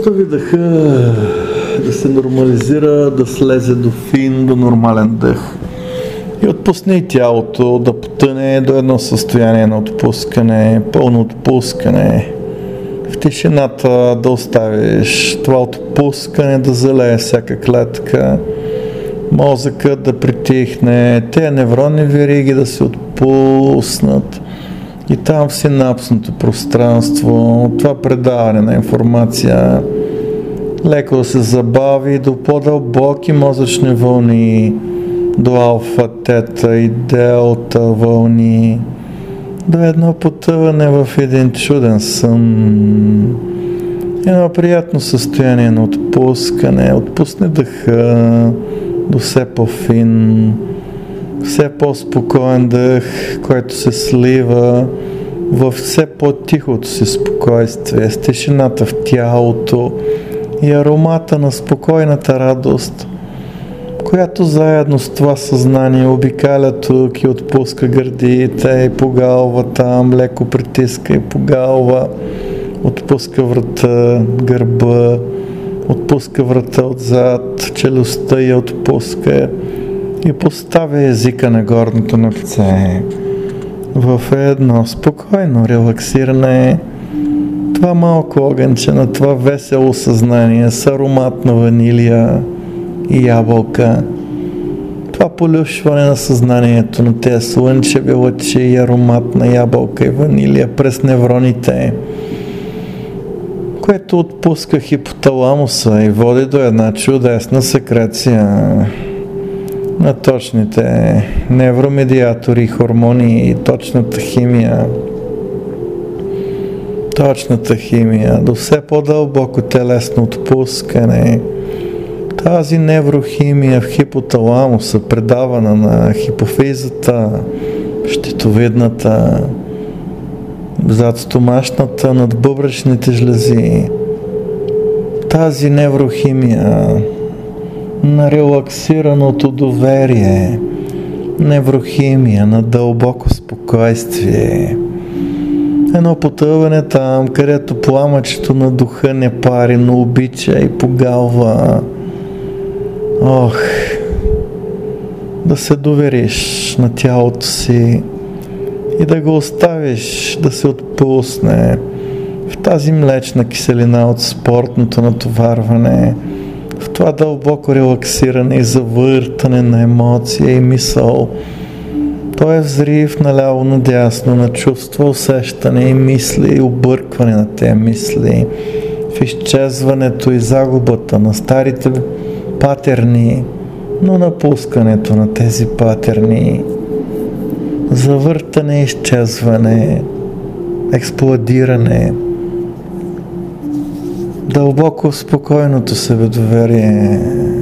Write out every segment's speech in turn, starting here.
Остави дъха да се нормализира, да слезе до фин, до нормален дъх. И отпусни тялото да потъне до едно състояние на отпускане, пълно отпускане. В тишината да оставиш това отпускане да залее всяка клетка, мозъкът да притихне, тези невронни вериги да се отпуснат и там в синапсното пространство, това предаване на информация леко да се забави до по-дълбоки мозъчни вълни, до алфа, тета и делта вълни, до едно потъване в един чуден сън, едно приятно състояние на отпускане. Отпусне дъха до все по-фин, все по-спокоен дъх, който се слива в все по-тихото си спокойствие, с тишината в тялото и аромата на спокойната радост, която заедно с това съзнание обикаля тук и отпуска гърдите и погалва там, леко притиска и погалва, отпуска врата, гърба, отпуска врата отзад, челюстта я отпуска и поставя езика на горното на лице в едно спокойно релаксиране. Това малко огънче на това весело съзнание с аромат на ванилия и ябълка. Това полюшване на съзнанието на тези слънчеви лъчи и аромат на ябълка и ванилия през невроните, което отпуска хипоталамуса и води до една чудесна секреция на точните невромедиатори, хормони и точната химия, до все по-дълбоко телесно отпускане. Тази неврохимия в хипоталамуса, предавана на хипофизата, щитовидната, задстомашната, надбъбречните жлези. Тази неврохимия на релаксираното доверие, неврохимия на дълбоко спокойствие. Едно потъване там, където пламъчето на духа не пари, но обича и погалва. Ох, да се довериш на тялото си и да го оставиш да се отпусне в тази млечна киселина от спортното натоварване, в това дълбоко релаксиране и завъртане на емоция и мисъл. Той е взрив наляво надясно на чувства, усещане и мисли и объркване на тези мисли, в изчезването и загубата на старите патерни, но напускането на тези патерни, завъртане, изчезване, експлодиране, дълбоко спокойното себедоверие,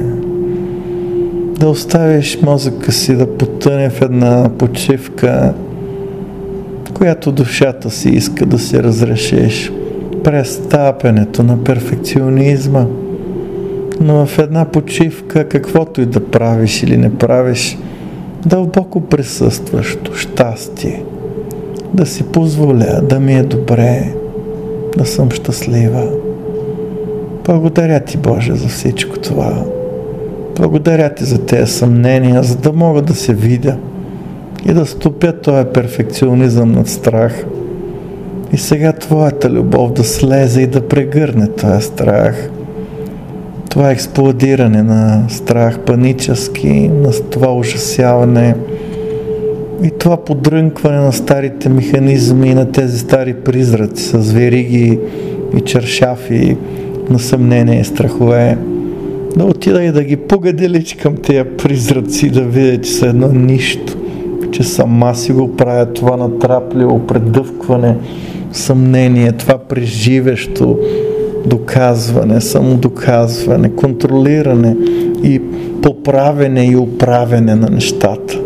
да оставиш мозъка си да потъне в една почивка, която душата си иска да се разрешиш през тапенето на перфекционизма, но в една почивка, каквото и да правиш или не правиш, дълбоко присъстващо щастие, да си позволя да ми е добре, да съм щастлива. Благодаря ти, Боже, за всичко това. Благодаря ти за тези съмнения, за да мога да се видя и да стопя този перфекционизъм над страх. И сега твоята любов да слезе и да прегърне този страх. Това експлодиране на страх, панически, на това ужасяване и това подрънкване на старите механизми, на тези стари призраци с вериги и чершафи на съмнение и страхове. Да отида и да ги погаделичкам тези призраци, да видя, че са едно нищо, че сама си го правя това натрапливо предъвкване, съмнение, това преживещо доказване, самодоказване, контролиране и поправене и оправене на нещата.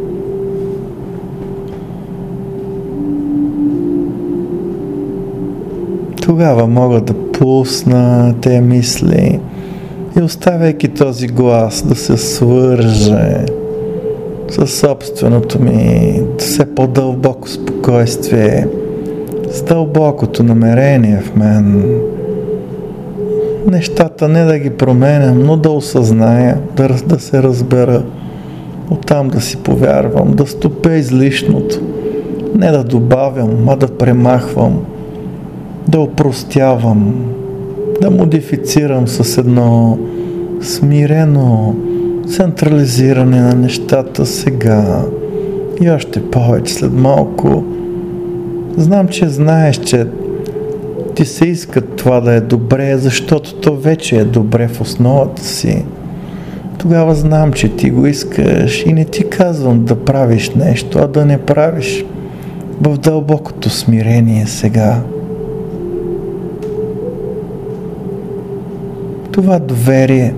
Тогава мога да пусна тези мисли и оставяйки този глас да се свърже със собственото ми все по-дълбоко спокойствие, с дълбокото намерение в мен нещата не да ги променям, но да осъзная, да се разбера, оттам да си повярвам, да стопя излишното, не да добавям, а да премахвам, да опростявам, да модифицирам с едно смирено централизиране на нещата сега и още повече след малко. Знам, че знаеш, че ти се иска това да е добре, защото то вече е добре в основата си. Тогава знам, че ти го искаш и не ти казвам да правиш нещо, а да не правиш в дълбокото смирение сега. Това доверие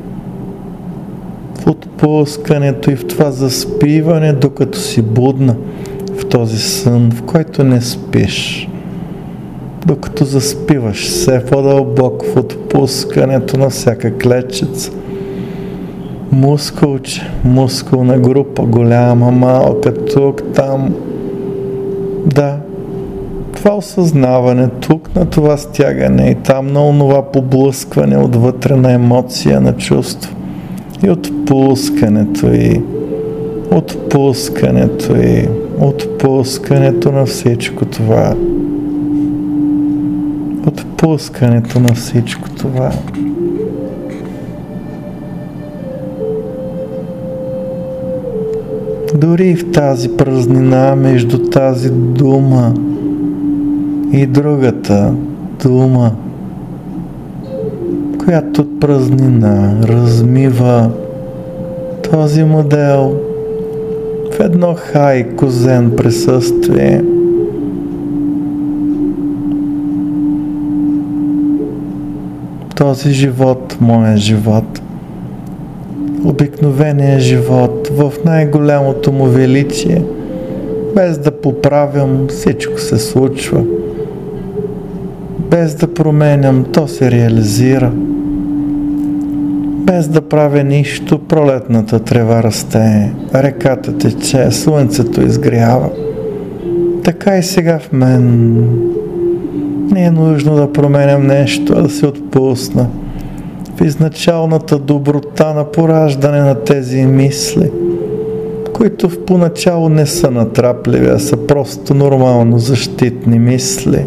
в отпускането и в това заспиване, докато си будна в този сън, в който не спиш. Докато заспиваш все по-дълбоко в отпускането на всяка клетчица. Мускулче, мускулна група, голяма, малка, тук, там. Да, това осъзнаване, тук на това стягане и там на онова поблъскване отвътре на емоция, на чувство. И отпускането на всичко това. Отпускането на всичко това. Дори в тази празнина между тази дума и другата дума, която от празнина размива този модел в едно хайко зен присъствие. Този живот, моя живот, обикновения живот в най-голямото му величие, без да поправям, всичко се случва. Без да променям, то се реализира. Без да правя нищо, пролетната трева расте, реката тече, слънцето изгрява. Така и сега в мен. Не е нужно да променям нещо, а да се отпусна в изначалната доброта на пораждане на тези мисли, които в поначало не са натрапливи, а са просто нормално защитни мисли.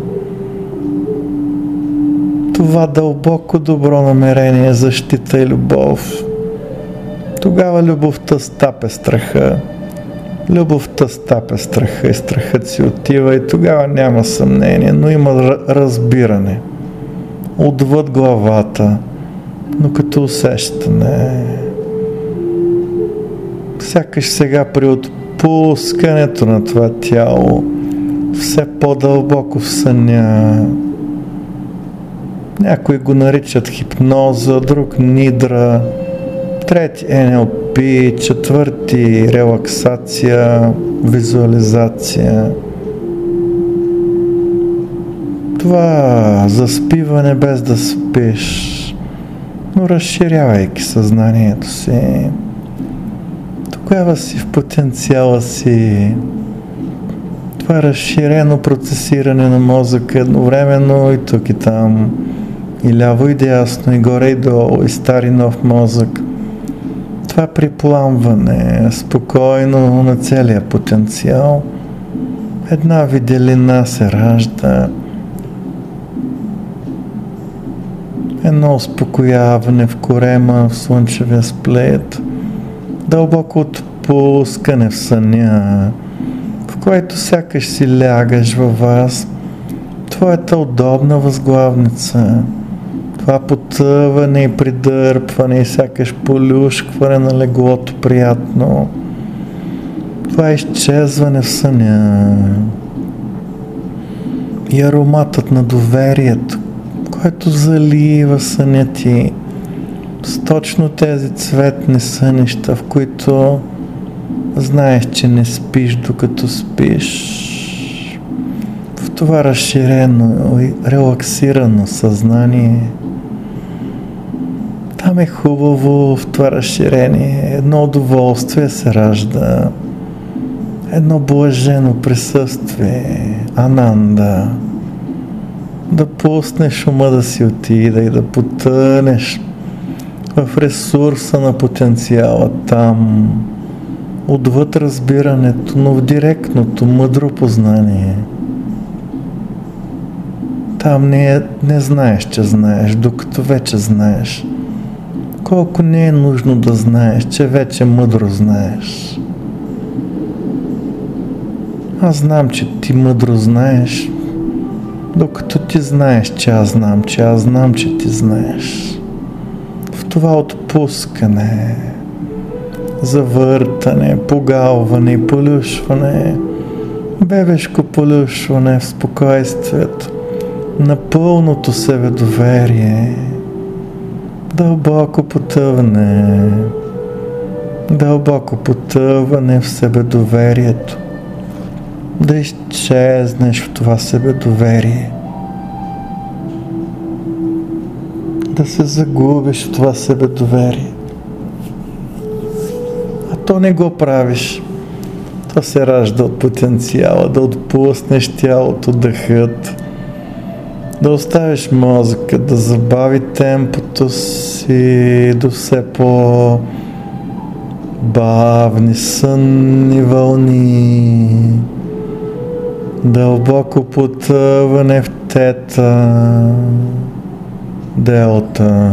Това дълбоко добро намерение, защита и любов. Тогава любовта стапе страха. Любовта стапе страха и страхът си отива и тогава няма съмнение, но има разбиране. Отвъд главата, но като усещане. Сякаш сега при отпускането на това тяло, все по-дълбоко в съня. Някои го наричат хипноза, друг нидра, трети НЛП, четвърти релаксация, визуализация. Това заспиване без да спиш, но разширявайки съзнанието си, тогава си в потенциала си. Това разширено процесиране на мозъка едновременно и тук и там, и ляво и дясно, и горе и долу, и стар и нов мозък. Това припламване спокойно на целия потенциал. Една виделина се ражда. Едно успокояване в корема, в слънчевия сплет. Дълбоко отпускане в съня, в което сякаш си лягаш във вас, твоята удобна възглавница. Това потъване и придърпване и сякаш полюшкване на леглото приятно. Това изчезване в съня. И ароматът на доверието, който залива съня ти с точно тези цветни сънища, в които знаеш, че не спиш докато спиш. В това разширено и релаксирано съзнание. Там е хубаво, в това разширение. Едно удоволствие се ражда. Едно блажено присъствие. Ананда. Да отпуснеш ума да си отида и да потънеш в ресурса на потенциала там, отвъд разбирането, но в директното, мъдро познание. Там не знаеш, че знаеш, докато вече знаеш. Колко не е нужно да знаеш, че вече мъдро знаеш. Аз знам, че ти мъдро знаеш, докато ти знаеш, че аз знам, че ти знаеш. В това отпускане, завъртане, погалване и полюшване, бебешко полюшване в спокойствието, на пълното себедоверие, дълбоко потъване в себедоверието, да изчезнеш в това себедоверие, да се загубиш в това себедоверие. А то не го правиш. То се ражда от потенциала, да отпуснеш тялото, дъхът, да оставиш мозъка, да забави темпото си до все по-бавни сънни вълни, дълбоко потъване в тета, делта,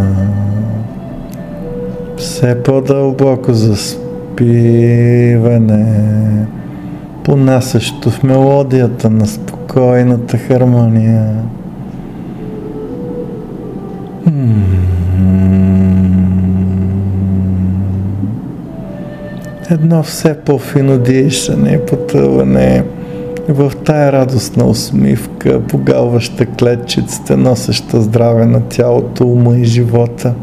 все по-дълбоко заспиване, понасящо в мелодията на спокойната хармония. Едно все по-фино дишане, потъване в тая радостна усмивка, погалваща клетчицата, носеща здраве на тялото, ума и живота.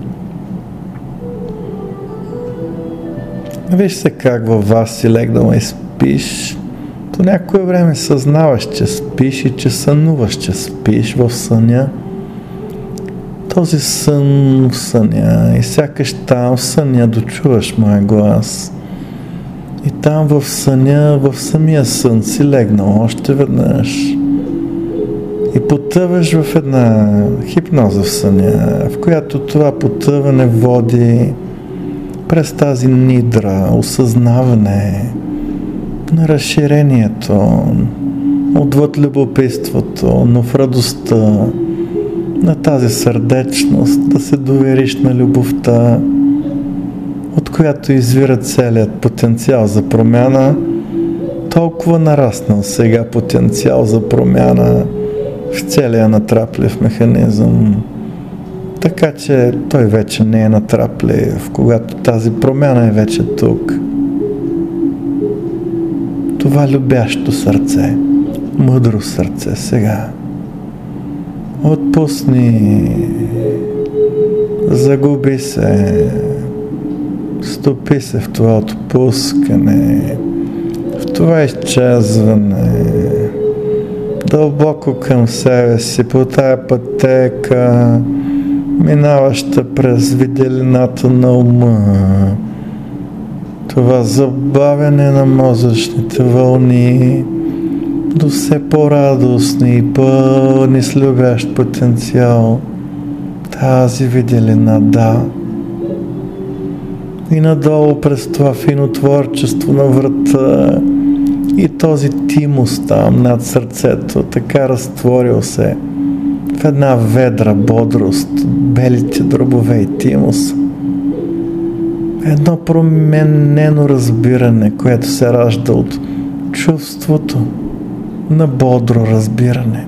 Виж се как във вас си легнала и спиш. По някое време съзнаваш, че спиш и че сънуваш, че спиш в съня. Този сън в съня и сякаш там в съня дочуваш моя глас. И там в съня, в самия сън си легнал още веднъж. И потъваш в една хипноза в съня, в която това потъване води през тази нидра, осъзнаване на разширението, отвъд любопитството, но в радостта, на тази сърдечност, да се довериш на любовта, от която извира целият потенциал за промяна, толкова нараснал сега потенциал за промяна в целия натраплив механизъм. Така че той вече не е натраплив, когато тази промяна е вече тук. Това любящо сърце, мъдро сърце сега. Отпусни, загуби се, стопи се в това отпускане, в това изчезване, дълбоко към себе си, по тая пътека, минаваща през виделината на ума, това забавяне на мозъчните вълни, до все по-радостни и пълни с любящ потенциал, тази виделина, да. И надолу през това фино творчество на врата и този тимус там над сърцето, така разтворил се в една ведра бодрост, белите дробове и тимус. Едно променено разбиране, което се ражда от чувството на бодро разбиране.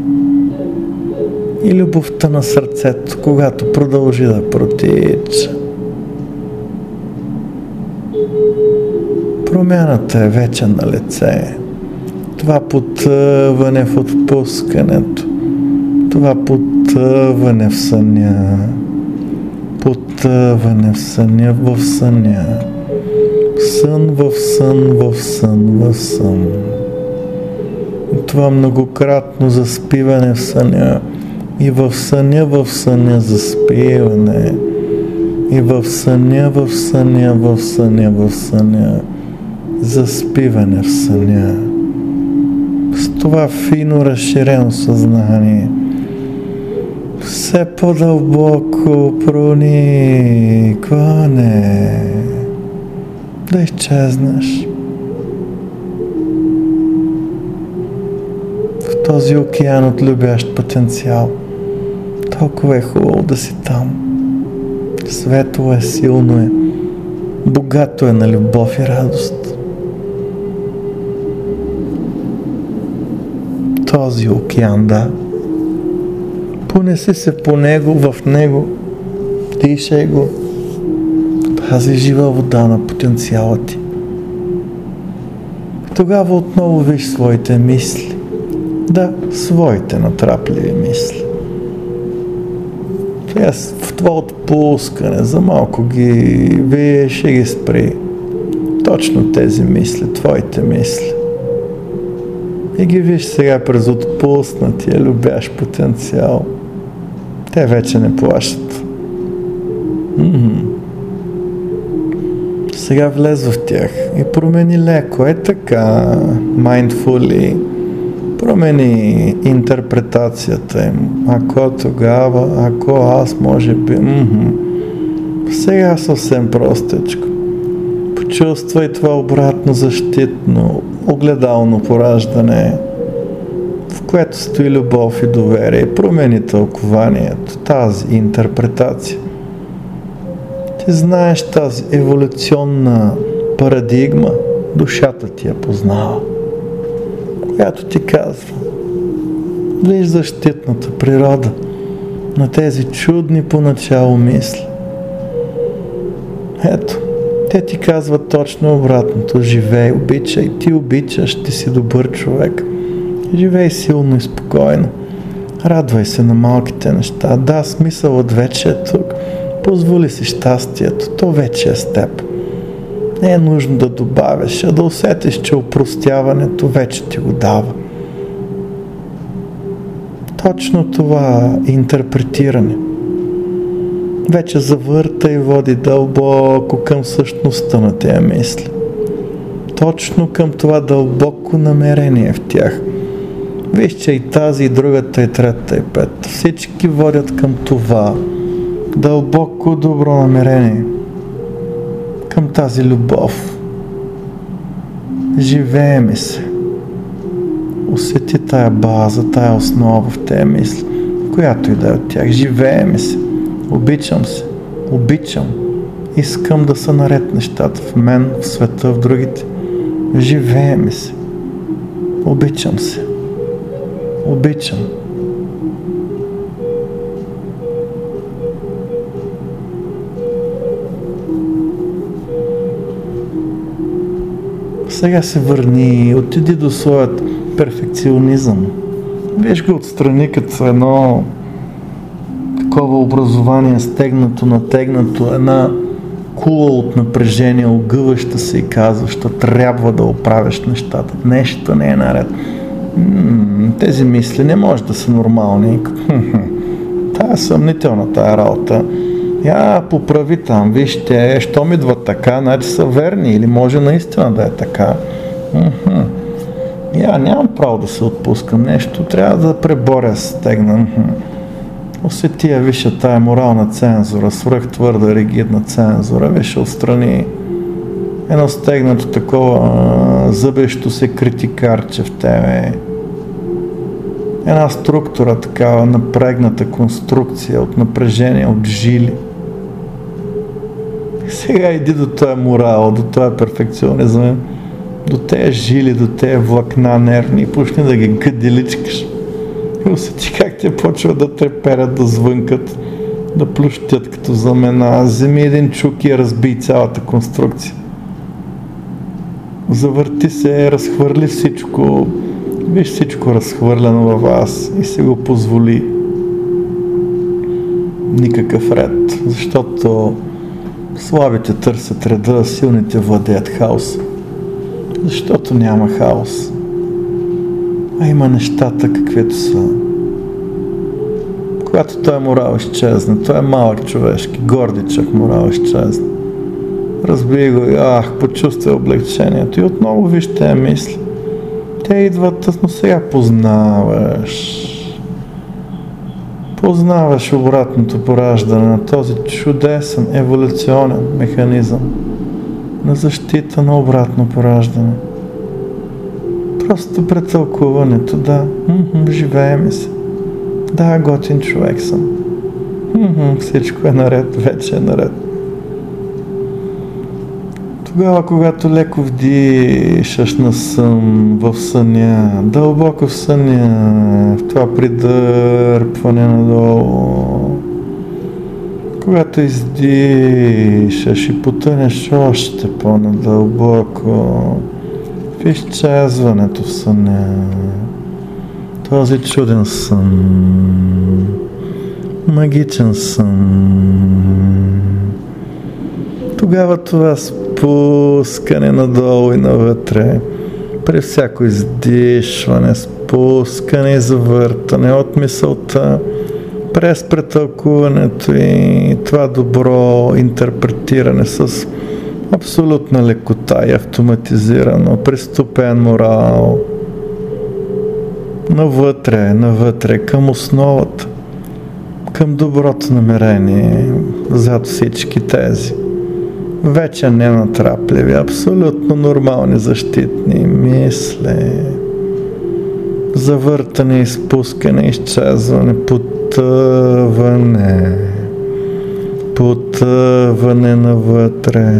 И любовта на сърцето, когато продължи да протича. Промяната е вече на лице. Това потъване в отпускането, това потъване в съня, потъване в съня, в съня, сън в сън, в сън, в сън. Това многократно заспиване в съня и в съня заспиване и в съня заспиване в съня. С това фино разширено съзнание Все по-дълбоко проникване, да изчезнеш в този океан от любящ потенциал. Толкова е хубаво да си там. Светло е, силно е, богато е на любов и радост. Този океан, да. Понеси се по него, в него, дишай го. Тази жива вода на потенциала ти. Тогава отново виж своите мисли. Да, своите натрапливи мисли. В това отпускане за малко ги виж и ги спри. Точно тези мисли, твоите мисли. И ги виж сега през отпуснатия любящ потенциал. Те вече не плащат. Сега влез в тях и промени леко. Е така, mindfully. Промени интерпретацията им. Ако тогава, ако аз, може би. Сега съвсем простичко. Почувствай това обратно защитно, огледално пораждане, в което стои любов и доверие. Промени тълкованието, тази интерпретация. Ти знаеш тази еволюционна парадигма, душата ти я познава, която ти казва: виж защитната природа на тези чудни поначало мисли. Ето, те ти казват точно обратното. Живей, обичай, ти обичаш, ти си добър човек. Живей силно и спокойно. Радвай се на малките неща. Да, смисълът вече е тук. Позволи си щастието, то вече е с теб. Не е нужно да добавяш, а да усетиш, че опростяването вече ти го дава. Точно това интерпретиране вече завърта и води дълбоко към същността на тези мисли. Точно към това дълбоко намерение в тях. Виж, че и тази, и другата, и третата, и пета, всички водят към това дълбоко добро намерение, към тази любов. Живее ми се. Усети тая база, тая основа в тези мисли, която и да е от тях. Живее ми се. Обичам се. Обичам. Искам да са наред нещата в мен, в света, в другите. Живее ми се. Обичам се. Обичам. Сега се върни, отиди до своят перфекционизъм. Виж го отстрани като едно такова образование, стегнато, натегнато, една кула от напрежение, огъваща се и казваща: трябва да оправяш нещата. Нещо не е наред. Тези мисли не може да са нормални. Тая е съмнителна тая работа. Я поправи там, вижте, щом идва така, значи са верни, или може наистина да е така. Нямам право да се отпускам нещо, трябва да преборя стегна. Усети я, виж тая морална цензура, свръхтвърда, ригидна цензура, виж отстрани едно стегнато такова зъбещо се критикарче в тебе. Една структура, такава напрегната конструкция от напрежение, от жили. Сега иди до този морал, до този перфекционизъм, до тези жили, до тези влакна нервни и почни да ги гъделичкаш. И усети как те почва да треперят, да звънкат, да плющят като замена. Вземи един чук и разбий цялата конструкция. Завърти се, разхвърли всичко. Виж всичко разхвърляно във вас и се го позволи. Никакъв ред, защото слабите търсят реда, силните владеят хаос. Защото няма хаос, а има нещата каквито са. Когато той морал изчезне, той е малък човешки, гордичък морал изчезне. Разбий го и почувствай облегчението и отново виж тези мисли. Те идват, но сега познаваш. Познаваш обратното пораждане на този чудесен еволюционен механизъм на защита на обратно пораждане. Просто претълкуването, да, живееме се. Да, готин човек съм. Всичко е наред, вече е наред. Тогава, когато леко вдишаш на сън, в съня, дълбоко в съня, в това придърпване надолу, когато издишаш и потънеш още по-надълбоко в изчезването в съня, този чуден сън, магичен сън, тогава това спускане надолу и навътре, при всяко издишване, спускане и завъртане от мисълта, през претълкуването и това добро интерпретиране с абсолютна лекота и автоматизирано, приступен морал, навътре, към основата, към доброто намерение зад всички тези вече ненатрапливи, абсолютно нормални защитни мисли, завъртане, изпускане, изчезване, потъване навътре.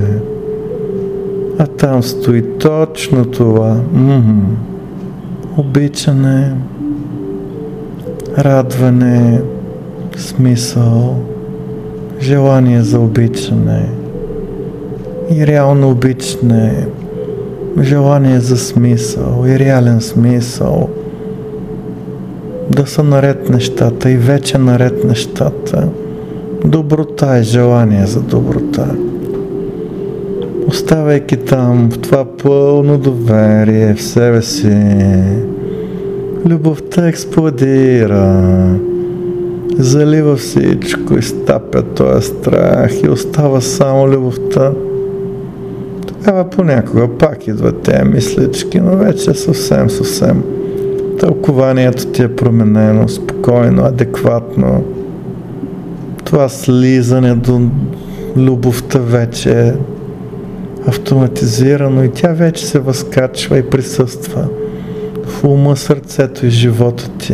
А там стои точно това. Обичане, радване, смисъл, желание за обичане и реално обичане, желание за смисъл и реален смисъл, да са наред нещата и вече наред нещата, доброта и желание за доброта. Оставайки там в това пълно доверие в себе си, любовта експлодира, залива всичко, изтапя този страх и остава само любовта. Тогава понякога пак идват тези мислички, но вече съвсем тълкованието ти е променено, спокойно, адекватно. Това слизане до любовта вече е автоматизирано и тя вече се възкачва и присъства в ума, сърцето и живота ти.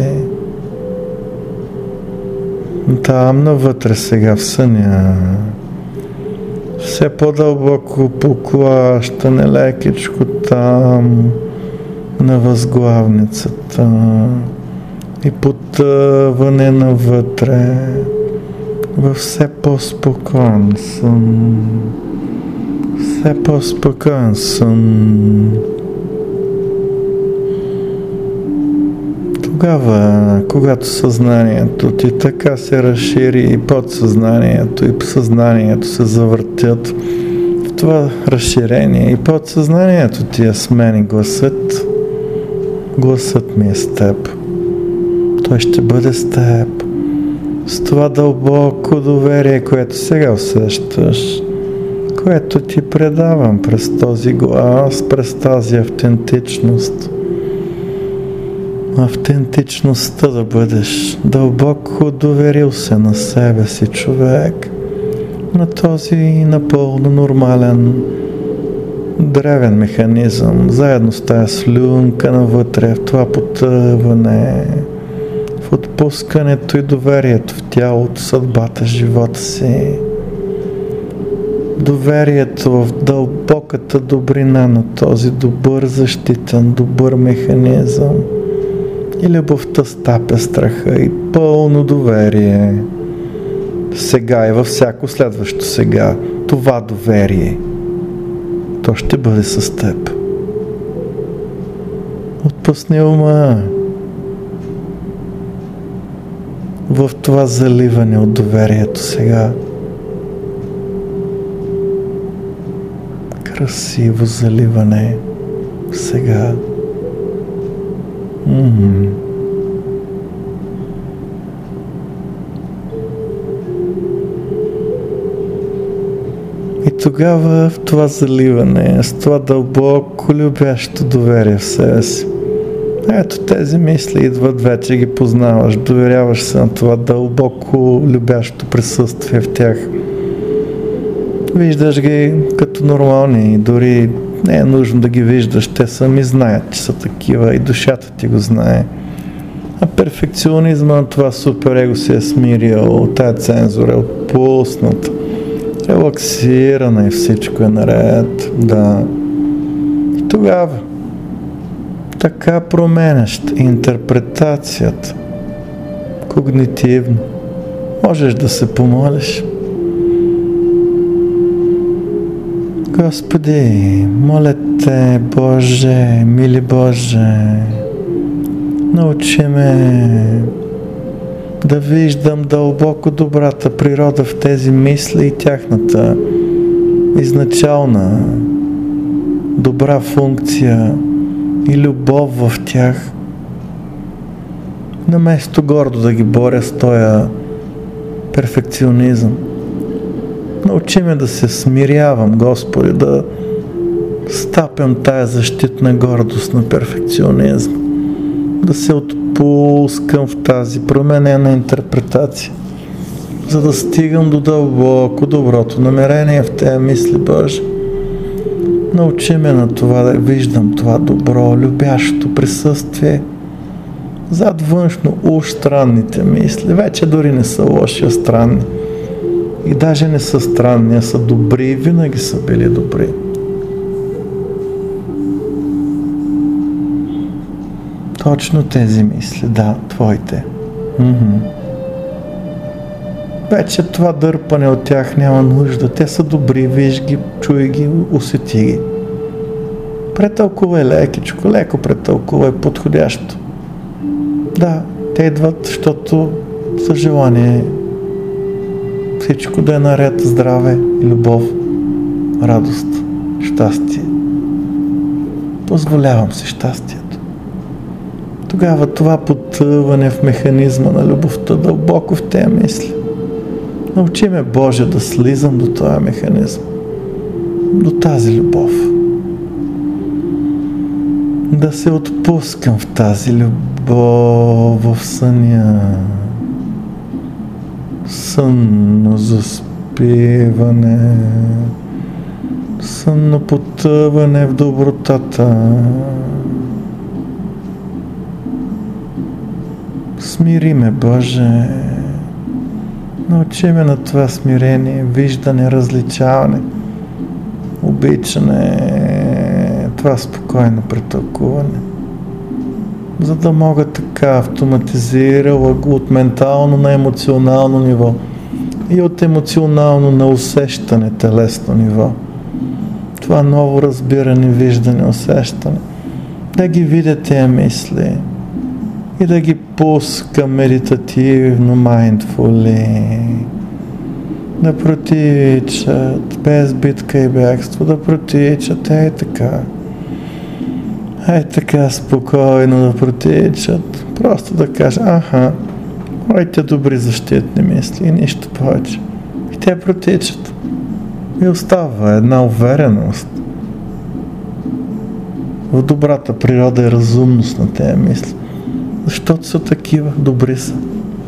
Там навътре сега в съня, все по-дълбоко поклащане, лекичко там на възглавницата и потъване навътре във все по-спокоен сън. Все по-спокоен сън. Тогава, когато съзнанието ти така се разшири и подсъзнанието и съзнанието се завъртят в това разширение и подсъзнанието ти я смени гласът. Гласът ми е с теб. Той ще бъде с теб. С това дълбоко доверие, което сега усещаш, което ти предавам през този глас, през тази автентичност. Автентичността да бъдеш дълбоко доверил се на себе си човек, на този напълно нормален древен механизъм, заедно с тая слюнка навътре, в това потъване, в отпускането и доверието в тялото, съдбата, живота си. Доверието в дълбоката добрина на този добър защитен, добър механизъм. И любовта стапя страха и пълно доверие. Сега и във всяко следващо сега. Това доверие, то ще бъде с теб. Отпусни ума в това заливане от доверието сега. Красиво заливане сега. И тогава в това заливане, с това дълбоко любящо доверие в себе си, Ето тези мисли идват, вече ги познаваш, доверяваш се на това дълбоко любящо присъствие в тях. Виждаш ги като нормални, дори не е нужно да ги виждаш, те сами знаят, че са такива и душата ти го знае. А перфекционизма на това суперего се е смирил, тая цензура е отпусната, релаксирана и всичко е наред. Да. И тогава така променяш интерпретацията когнитивно. Можеш да се помолиш. Господи, моля Те, Боже, мили Боже, научи ме да виждам дълбоко добрата природа в тези мисли и тяхната изначална добра функция и любов в тях. Наместо гордо да ги боря с този перфекционизъм. Научи ме да се смирявам, Господи, да стапям тая защитна гордост на перфекционизм, да се отпускам в тази променена интерпретация, за да стигам до дълбоко доброто намерение в тези мисли, Боже. Научи ме на това да виждам това добро, любящо присъствие зад външно уж странните мисли. Вече дори не са лоши, а странни. И даже не са странни, а са добри и винаги са били добри. Точно тези мисли, да, твоите. Вече това дърпане от тях няма нужда. Те са добри, виж ги, чуй ги, усети ги. Претълкувай лекичко, леко претълкувай, подходящо. Да, те идват, защото са желание всичко да е наред, здраве, любов, радост, щастие. Позволявам си щастието. Тогава това потъване в механизма на любовта дълбоко в тези мисли. Научи ме, Боже, да слизам до този механизъм, до тази любов. Да се отпускам в тази любов в съня. Сънно заспиване, сънно потъване в добротата. Смири ме, Боже. Научи ме на това смирение, виждане, различаване, обичане, това спокойно претълкуване. За да мога така автоматизирала от ментално на емоционално ниво и от емоционално на усещане, телесно ниво. Това ново разбиране, виждане, усещане. Да ги видя тези мисли и да ги пускам медитативно, mindfully. Да протичат, без битка и бягство, да протичат, така. Така спокойно да протичат. Просто да кажа, моите добри защитни мисли и нищо повече. И те протичат. И остава една увереност в добрата природа и разумност на тези мисли. Защото са такива, добри са.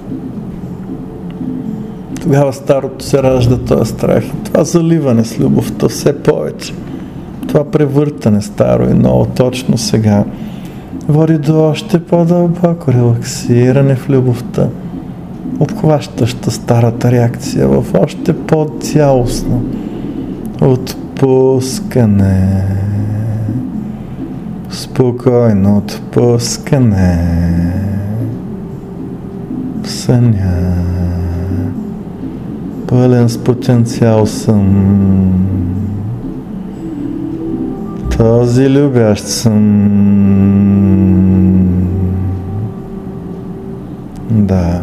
Тогава старото се ражда този страх и това заливане с любовта все повече. Това превъртане старо и ново точно сега води до още по-дълбоко релаксиране в любовта, обхващаща старата реакция в още по-цялостно отпускане, спокойно отпускане в съня, пълен с потенциал съм. Този любящ съм. Да.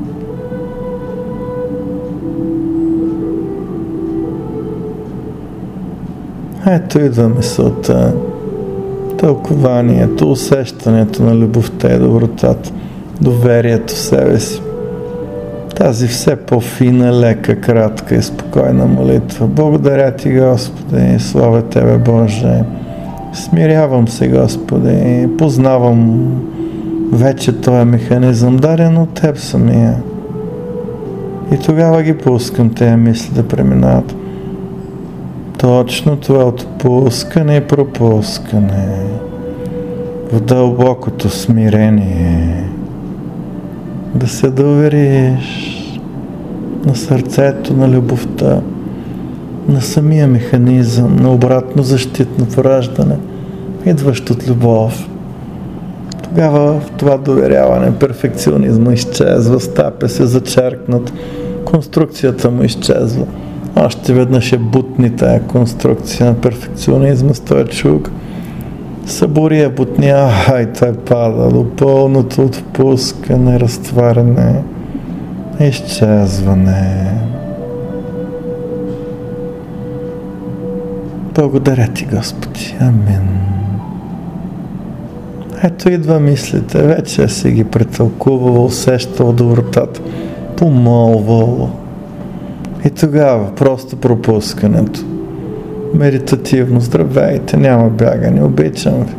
Ето идва мисълта, тълкованието, усещането на любовта и добротата, доверието в себе си. Тази все по-фина, лека, кратка и спокойна молитва. Благодаря Ти, Господи, слава Тебе, Боже. Смирявам се, Господи, познавам вече този механизъм, даден от Теб самия. И тогава ги пускам тези мисли да преминат. Точно това отпускане и пропускане в дълбокото смирение. Да се довериш на сърцето, на любовта, на самия механизъм, на обратно защитно пораждане, идващ от любов. Тогава в това доверяване перфекционизма изчезва, стапя се зачеркнат, конструкцията му изчезва. Още веднъж бутни тая конструкция на перфекционизма с този чук. Събори я бутня, и той пада до пълното отпускане, разтваряне, изчезване. Благодаря Ти, Господи. Амин. Ето идва мислите, вече си ги претълкувал, усещал добротата, помолвал. И тогава просто пропускането. Медитативно, здравейте, няма бягане, обичам Ви.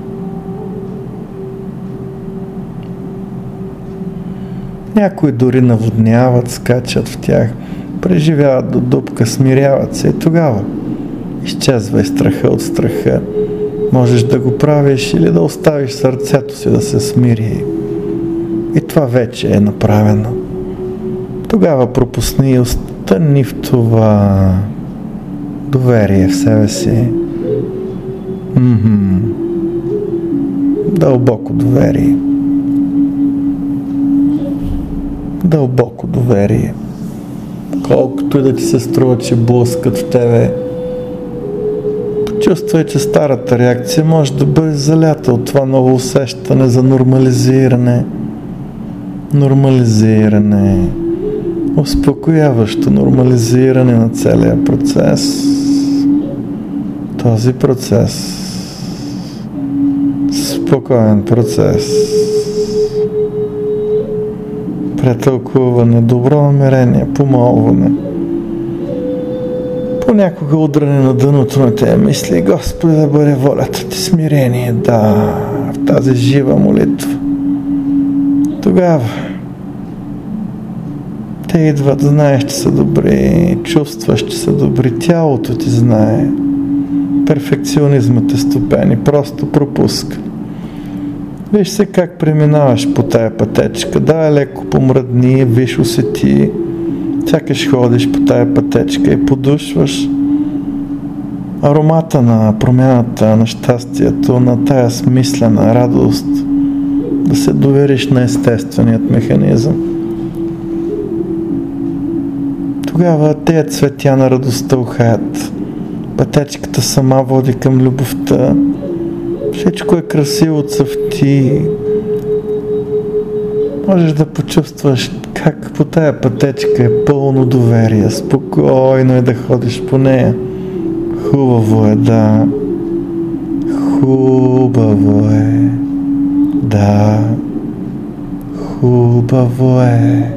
Някои дори наводняват, скачат в тях, преживяват до дупка, смиряват се и тогава изчезва и страха от страха. Можеш да го правиш или да оставиш сърцето си да се смири. И това вече е направено. Тогава пропусни и остани в това доверие в себе си. Дълбоко доверие. Дълбоко доверие. Колкото и да ти се струва, че блъскат в тебе, чувствай, че старата реакция може да бъде залята от това ново усещане за нормализиране. Нормализиране. Успокояващо нормализиране на целия процес. Този процес. Спокоен процес. Претълкуване, добро намерение, помолване. Понякога удране на дъното на тези мисли, Господи, да бъде волята Ти, смирение, да, в тази жива молитва. Тогава те идват, знаеш, че са добри, чувстваш, че са добри, тялото ти знае. Перфекционизмът е стопен и просто пропуска. Виж се как преминаваш по тая пътечка, да, леко помръдни, виж, усети, сякаш ходиш по тая пътечка и подушваш аромата на промяната, на щастието, на тая смислена радост, да се довериш на естественият механизъм. Тогава тези цветя на радостта ухаят. Пътечката сама води към любовта. Всичко е красиво, цъфти. Можеш да почувстваш как по тая пътечка е пълно доверие. Спокойно е да ходиш по нея. Хубаво е, да. Хубаво е. Да. Хубаво е.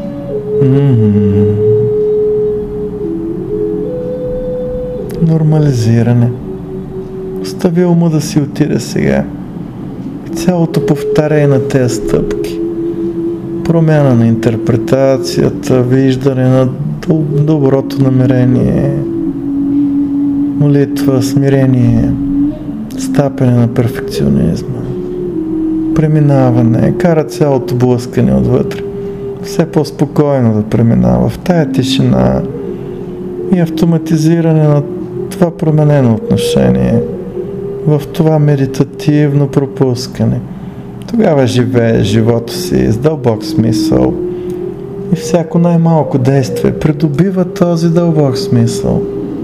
Нормализиране. Остави ума да си отиде сега. И цялото повтаряне на тези стъпки. Промяна на интерпретацията, виждане на доброто намерение, молитва, смирение, стапене на перфекционизма, преминаване, кара цялото блъскане отвътре. Все по-спокойно да преминава в тая тишина и автоматизиране на това променено отношение, в това медитативно пропускане. Тогава живееш живота си с дълбок смисъл и всяко най-малко действие придобива този дълбок смисъл.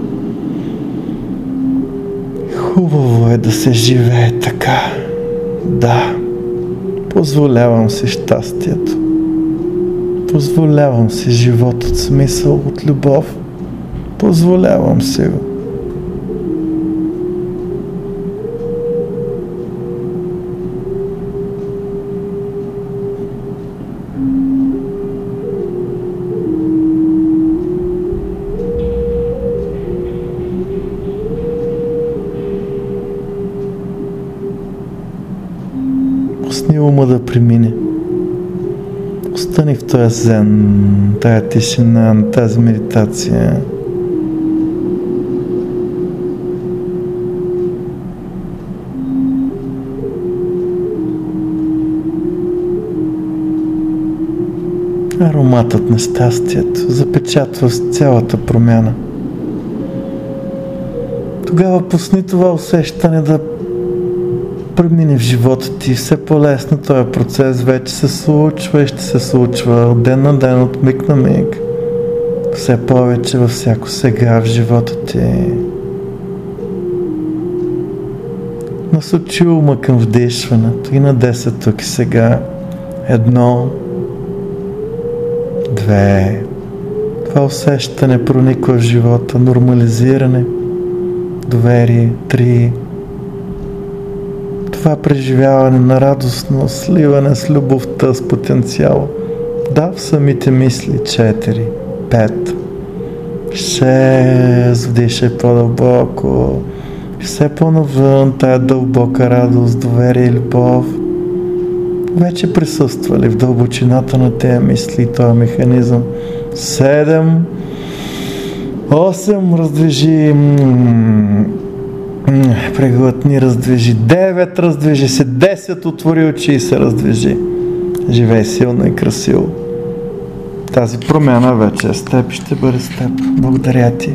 Хубаво е да се живее така. Да, позволявам си щастието. Позволявам си живот от смисъл, от любов. Позволявам си го. Пусни ума да премине. Остани в този зен, тая тишина, тази медитация. Ароматът на щастието запечатва с цялата промяна. Тогава пусни това усещане да премине в живота ти. Все по-лесно този процес вече се случва и ще се случва от ден на ден, от миг на миг. Все повече във всяко сега в живота ти. Насочи ума към вдишването и на 10 тук и сега. 1, 2. Това усещане прониква в живота. Нормализиране. Доверие. 3. Това преживяване на радостно сливане с любовта, с потенциал. Да, в самите мисли. 4. 5. 6. Вдишай по-дълбоко. Все по-навън тая дълбока радост, доверие и любов. Вече присъствали в дълбочината на тези мисли и този механизъм. 7. 8. Раздвижи. Преглътни, раздвижи. 9. Раздвижи се. 10. Отвори очи и се раздвижи. Живей силно и красиво. Тази промяна вече е с теб и ще бъде с теб. Благодаря ти.